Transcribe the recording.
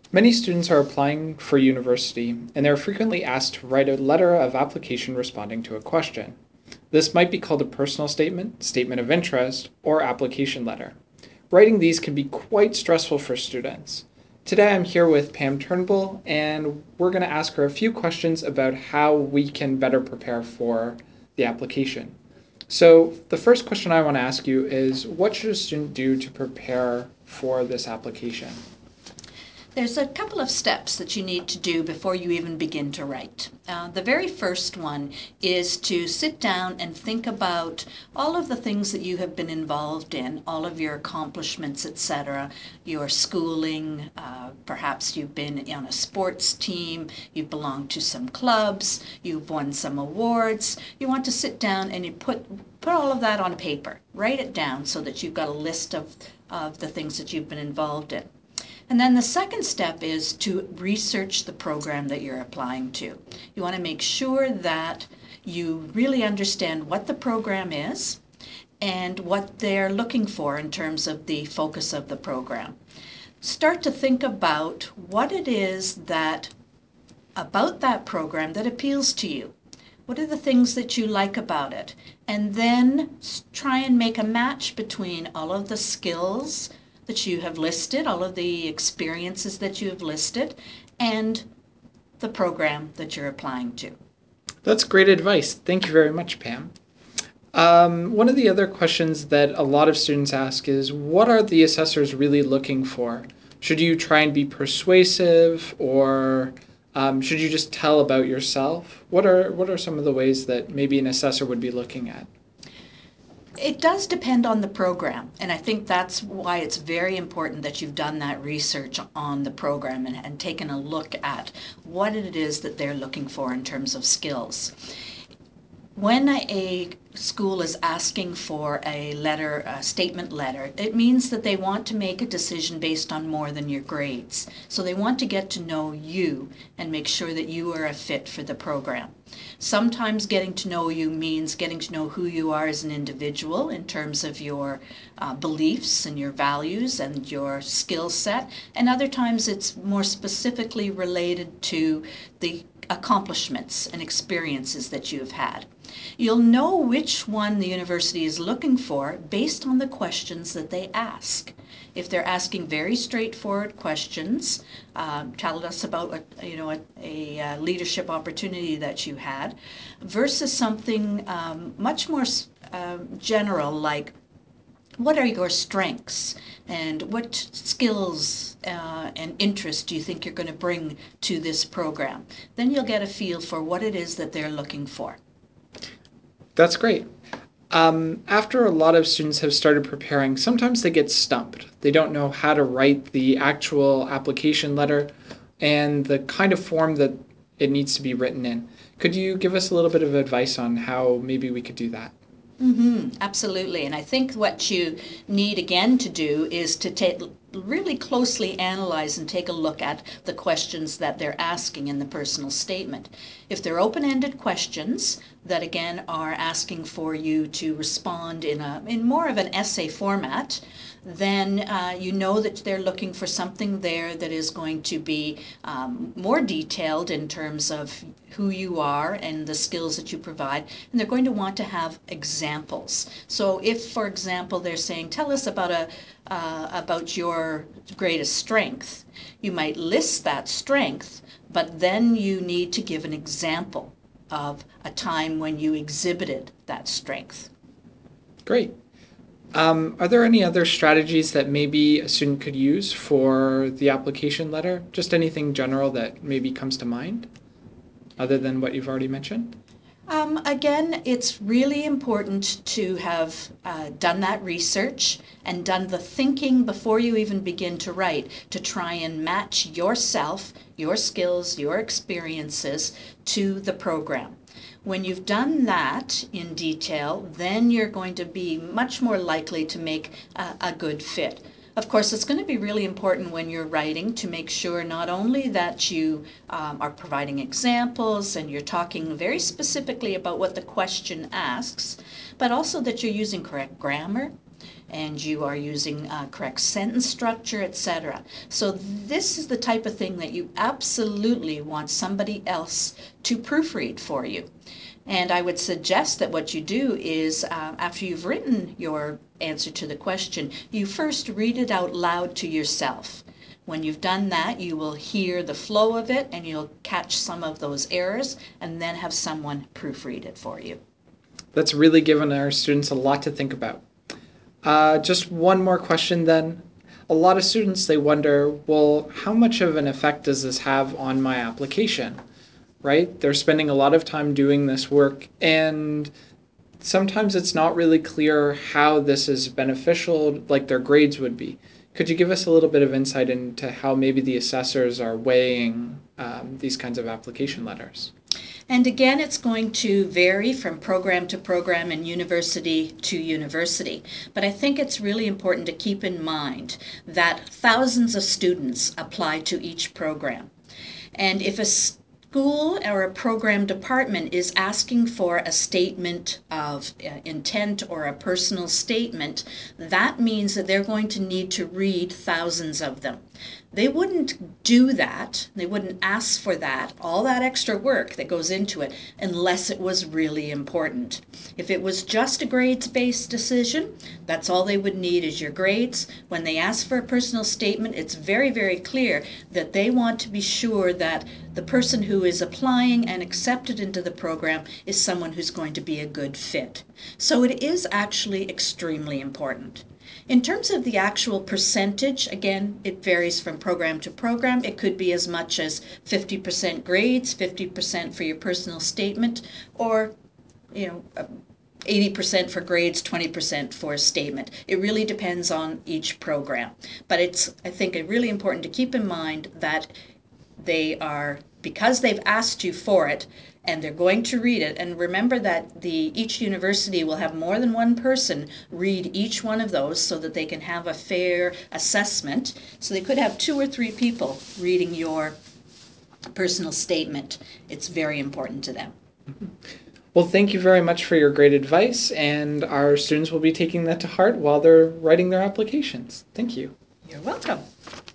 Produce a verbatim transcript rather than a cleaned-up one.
Many students are applying for university, and they're frequently asked to write a letter of application responding to a question. This might be called a personal statement, statement of interest, or application letter. Writing these can be quite stressful for students. Today I'm here with Pam Turnbull, and we're going to ask her a few questions about how we can better prepare for the application. So, the first question I want to ask you is what should a student do to prepare for this application? There's a couple of steps that you need to do before you even begin to write. Uh, the very first one is to sit down and think about all of the things that you have been involved in, all of your accomplishments, et cetera, your schooling, uh, perhaps you've been on a sports team, you've belonged to some clubs, you've won some awards. You want to sit down and you put put all of that on paper. Write it down so that you've got a list of, of the things that you've been involved in. And then the second step is to research the program that you're applying to. You want to make sure that you really understand what the program is and what they're looking for in terms of the focus of the program. Start to think about what it is that about that program that appeals to you. What are the things that you like about it? And then try and make a match between all of the skills that you have listed, all of the experiences that you have listed, and the program that you're applying to. That's great advice. Thank you very much, Pam. Um, one of the other questions that a lot of students ask is what are the assessors really looking for? Should you try and be persuasive, or um, should you just tell about yourself? What are what are some of the ways that maybe an assessor would be looking at? It does depend on the program, and I think that's why it's very important that you've done that research on the program and, and taken a look at what it is that they're looking for in terms of skills. When a school is asking for a letter, a statement letter, it means that they want to make a decision based on more than your grades. So they want to get to know you and make sure that you are a fit for the program. Sometimes getting to know you means getting to know who you are as an individual in terms of your uh, beliefs and your values and your skill set. And other times it's more specifically related to the accomplishments and experiences that you've had. You'll know which one the university is looking for based on the questions that they ask. If they're asking very straightforward questions, um, tell us about a, you know a, a, a leadership opportunity that you had, versus something um, much more uh, general like what are your strengths and what skills uh, and interests do you think you're going to bring to this program? Then you'll get a feel for what it is that they're looking for. That's great. Um, after a lot of students have started preparing, sometimes they get stumped. They don't know how to write the actual application letter and the kind of form that it needs to be written in. Could you give us a little bit of advice on how maybe we could do that? Mm-hmm, absolutely. And I think what you need again to do is to take really closely analyze and take a look at the questions that they're asking in the personal statement. If they're open-ended questions that again are asking for you to respond in a in more of an essay format, then uh, you know that they're looking for something there that is going to be um, more detailed in terms of who you are and the skills that you provide, and they're going to want to have examples. So if, for example, they're saying, tell us about a uh, about your greatest strength, you might list that strength, but then you need to give an example of a time when you exhibited that strength. Great. Um, are there any other strategies that maybe a student could use for the application letter? Just anything general that maybe comes to mind, other than what you've already mentioned? Um, again, it's really important to have uh, done that research and done the thinking before you even begin to write to try and match yourself, your skills, your experiences to the program. When you've done that in detail, then you're going to be much more likely to make a, a good fit. Of course, it's going to be really important when you're writing to make sure not only that you um, are providing examples and you're talking very specifically about what the question asks, but also that you're using correct grammar, and you are using uh, correct sentence structure, et cetera. So this is the type of thing that you absolutely want somebody else to proofread for you. And I would suggest that what you do is, uh, after you've written your answer to the question, you first read it out loud to yourself. When you've done that, you will hear the flow of it and you'll catch some of those errors and then have someone proofread it for you. That's really given our students a lot to think about. Uh, just one more question then. A lot of students, they wonder, well, how much of an effect does this have on my application, right? They're spending a lot of time doing this work, and sometimes it's not really clear how this is beneficial, like their grades would be. Could you give us a little bit of insight into how maybe the assessors are weighing um, these kinds of application letters? And again, it's going to vary from program to program and university to university. But I think it's really important to keep in mind that thousands of students apply to each program. And if a school or a program department is asking for a statement of uh, intent or a personal statement, that means that they're going to need to read thousands of them. They wouldn't do that, they wouldn't ask for that, all that extra work that goes into it, unless it was really important. If it was just a grades-based decision, that's all they would need is your grades. When they ask for a personal statement, it's very, very clear that they want to be sure that the person who is applying and accepted into the program is someone who's going to be a good fit. So it is actually extremely important. In terms of the actual percentage, again, it varies from program to program. It could be as much as fifty percent grades, fifty percent for your personal statement, or, you know, eighty percent for grades, twenty percent for a statement. It really depends on each program. But it's, I think, really important to keep in mind that they are, because they've asked you for it, and they're going to read it. And remember that the each university will have more than one person read each one of those so that they can have a fair assessment. So they could have two or three people reading your personal statement. It's very important to them. Well, thank you very much for your great advice, and our students will be taking that to heart while they're writing their applications. Thank you. You're welcome.